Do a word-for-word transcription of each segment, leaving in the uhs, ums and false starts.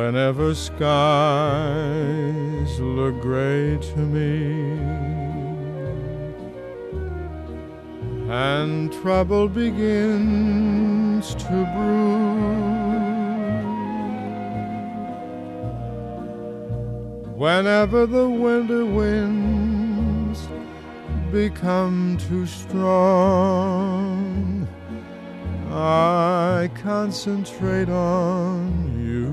Whenever skies look gray to me and trouble begins to brew, whenever the winter winds become too strong, I concentrate on you.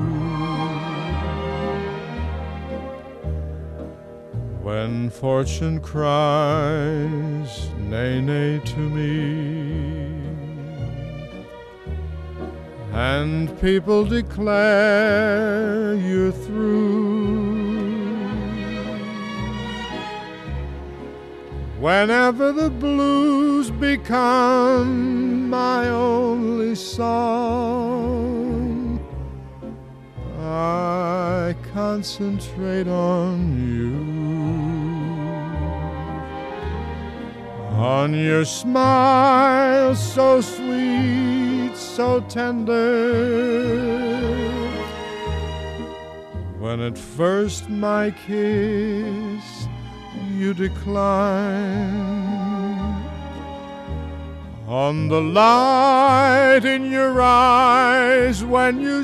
When fortune cries nay, nay to me, and people declare you're through, whenever the blues become my only song, I concentrate on you. On your smile so sweet, so tender, when at first my kiss you decline, on the light in your eyes when you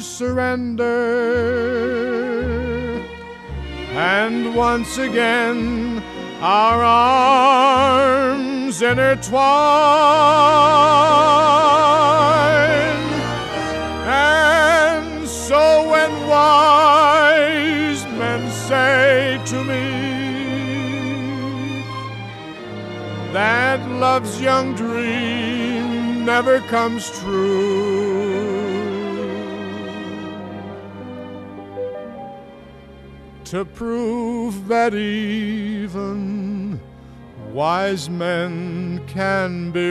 surrender, and once again our arms intertwine, and so when wise men say to me that love's young dream never comes true, to prove that even wise men can be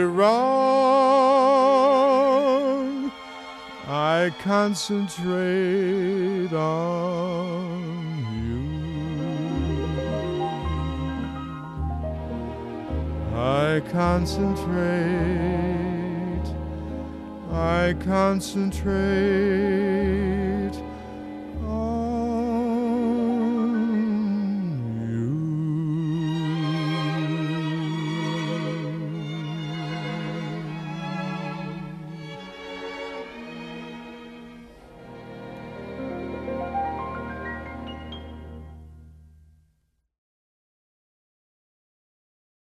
wrong, I concentrate on you. I concentrate, I concentrate